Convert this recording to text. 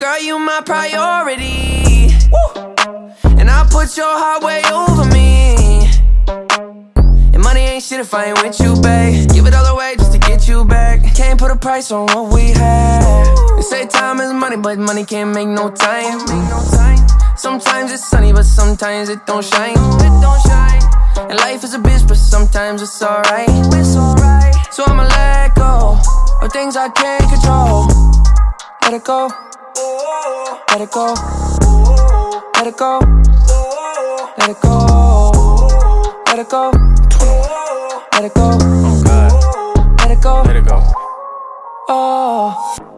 Girl, you my priority. Woo! And I put your heart way over me. And money ain't shit if I ain't with you, babe. Give it all away just to get you back. Can't put a price on what we have. They say time is money, but money can't make no time. Sometimes it's sunny, but sometimes it don't shine. And life is a bitch, but sometimes it's alright. So I'ma let go of things I can't control. Let it go. Let it go. Let it go. Let it go. Let it go. Let it go. Oh God. Let it go. Let it go. Oh.